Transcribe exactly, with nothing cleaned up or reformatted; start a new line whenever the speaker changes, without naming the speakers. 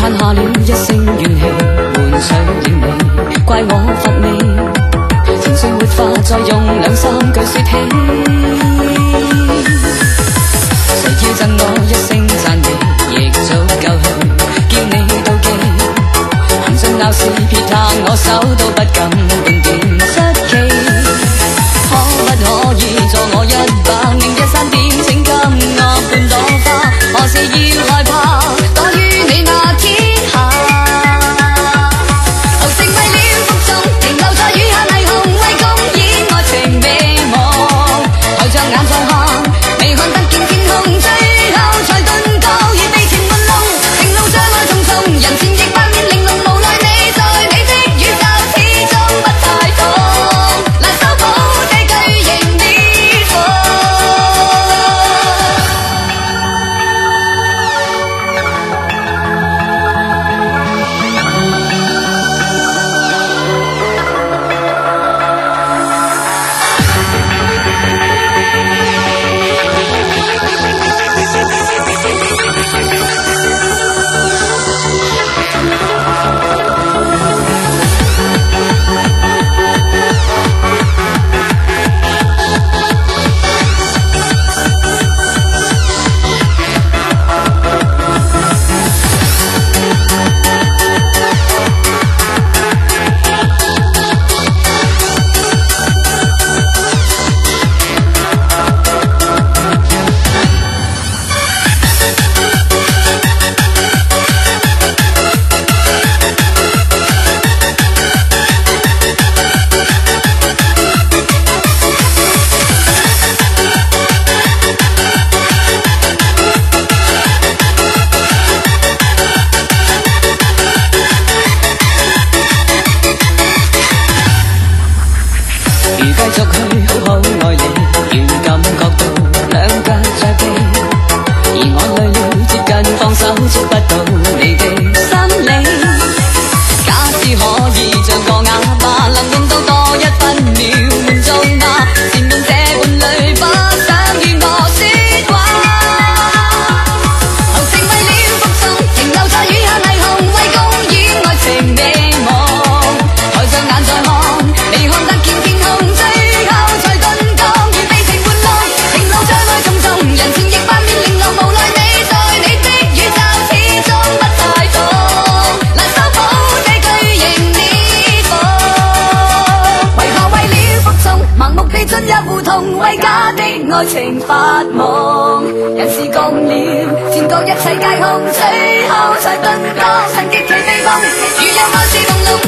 叹下了一聲怨氣，換上了你，怪我乏味，情緒沒法再用兩三句說起。誰要贈我一聲讚美，亦早夠去叫你妒忌。行盡鬧市撇下我手都不敢半點失氣。可不可以助我一把，另一山點請給我半朵花？何時要害怕？躲於你那天下，豪情為了服從，停留在雨下霓虹，為公演愛情美夢。抬着眼再看，未看得見天空，最後才頓覺已被情玩弄。情路障礙重重，人前亦扮面玲瓏，無奈你在你的宇宙始終不太懂，難修補這巨型裂縫。如繼續去好好愛你，願感覺到兩腳在飛，而我累了接近放手，捉不到你的心理。假使可以像個啞巴，能用到多一分秒滿足嗎？善用這伴侶，不想與我說話。豪情為了服從，停留在雨下霓虹，為公演愛情美夢。抬着眼再看，未看得見天空，最後才頓覺已被情玩弄。情路障礙重重，人前亦扮面玲瓏，無奈你在你的宇宙始終不太懂，難修補這巨型裂縫。為何為了服從，盲目地進入胡同，為假的愛情發夢。人事共了，漸覺一切皆空，最後才頓覺曾極其被夢。如有愛是朦朧。